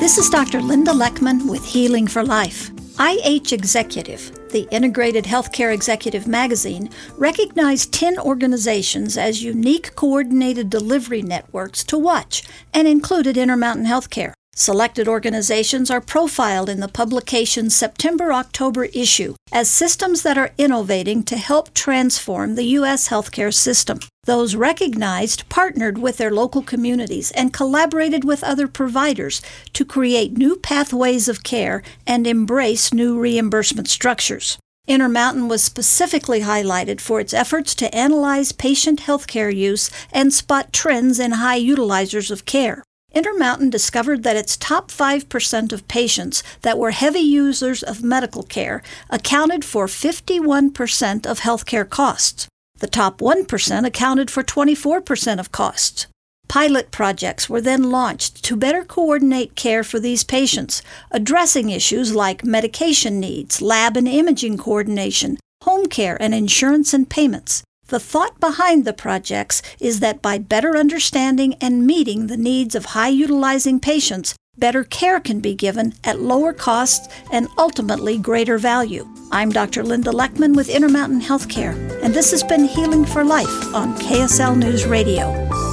This is Dr. Linda Leckman with Healing for Life. IH Executive, the Integrated Healthcare Executive magazine, recognized 10 organizations as unique coordinated delivery networks to watch and included Intermountain Healthcare. Selected organizations are profiled in the publication's September-October issue as systems that are innovating to help transform the U.S. healthcare system. Those recognized partnered with their local communities and collaborated with other providers to create new pathways of care and embrace new reimbursement structures. Intermountain was specifically highlighted for its efforts to analyze patient healthcare use and spot trends in high utilizers of care. Intermountain discovered that its top 5% of patients that were heavy users of medical care accounted for 51% of healthcare costs. The top 1% accounted for 24% of costs. Pilot projects were then launched to better coordinate care for these patients, addressing issues like medication needs, lab and imaging coordination, home care, and insurance and payments. The thought behind the projects is that by better understanding and meeting the needs of high-utilizing patients, better care can be given at lower costs and ultimately greater value. I'm Dr. Linda Leckman with Intermountain Healthcare, and this has been Healing for Life on KSL News Radio.